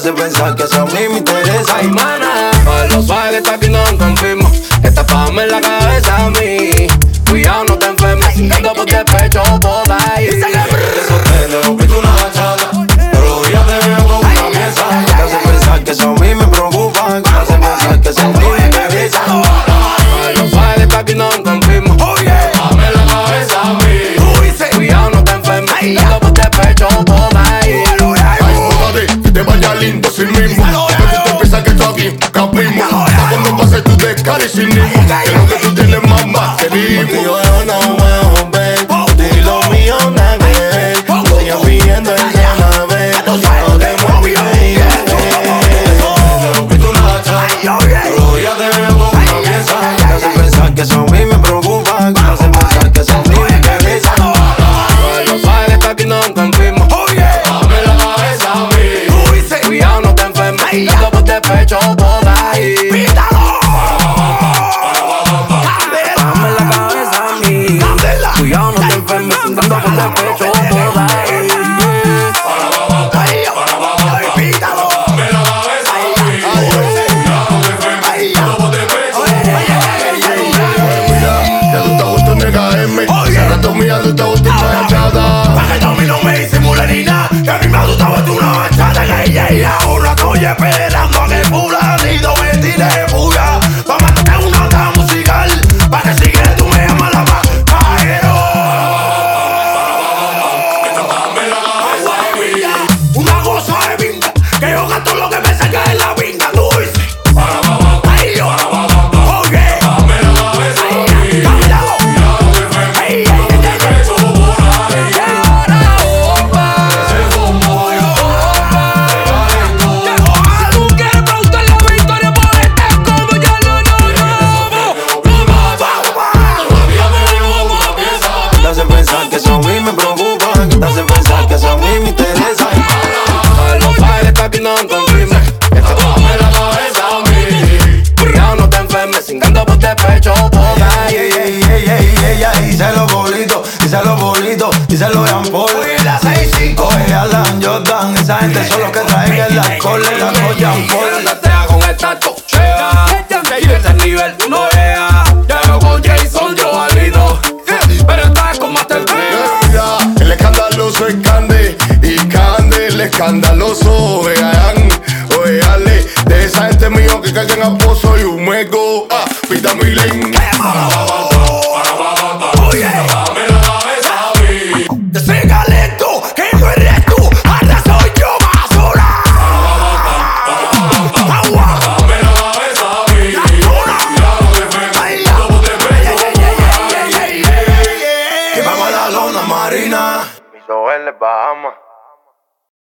hace pensar que eso a mí me interesa. Ay, mana, pa' los suaves que está aquí no confirmo. Esta fama en la cabeza a mí. Cuidado, no te enfermes, cingando por despecho por ahí. Eso te dejo que tú una bachata, pero ya te veo con una pieza. Me hace pensar que eso a mí me preocupa, me hace pensar que eso a mí me interesa. Pa' los suaves que está aquí no confirmo. Esta fama en la cabeza a mí. Cuidado, no te enfermes, cingando por despecho por ahí. Que te vaya lindo sin mismo. Que tú te piensas que esto aquí capismo. Cuando pases tu descaro y sin mismo. Creo que tú tienes más que mismo. Yo no me joder, y lo mío nada que ver. Sigan pidiendo el nave, no te mueves, baby. Dejo que tú una bachata, pero ya te veo con una pieza. Me hace pensar que eso a mí me preocupa, me hace pensar que eso a mí me interesa. Pa' los suaves que está aquí no confirmo. Esta fama en la cabeza a mí. Cuidado, no te enfermes, cingando por despecho por ahí. Dame la cabeza a mí. Cuidado, no te enfermes, cingando por despecho por ahí. Ya tú estás justo en caerme. Hace rato mía tú estás justo en una bachata. Pa' que tú a mí no me disimule ni nada. Que a mí me ha gustado de una bachata. Que ahora estoy esperando a que fulanito me tire fuga. Pa' matarte en una nota musical. Pa' que si quieres tú me llamas la pajero. Una cosa de pinga. Que yo gasto lo que me saca en la pinga. Tú dices. Ay, yo. Oye. Cámbialo. Ay, ay, ay, ay. Te hace pensar que eso a mí me preocupa, te hace pensar que eso a mí me interesa. Pa' los suaves que está aquí no confirmo. Esta fama en la cabeza a mí. Cuidado, no te enfermes, cingando por despecho por ahí. Díselo bolito, díselo bolito, díselo Jean Paul. Oye, la 6-5. Oye, Alan Jordan, esa gente son los que traen el alcohol en la Jean Paul. Andatea con esta tochea. Y ese nivel tú no veas. Ya yo con Jason, yo valido. Pero estás con Master P. El escandaloso es Cande y Cande el escandaloso. Vean, ojeale de esa gente mío que caigan a pozo y un hueco. Pita Milen. Oye, sígale tú, que no eres tú, ahora soy yo basura. Agua, la tuna. Ay, ay, ay, ay, ay, ay, ay. Y vamos a la lona marina. Mis ojos les Bahamas.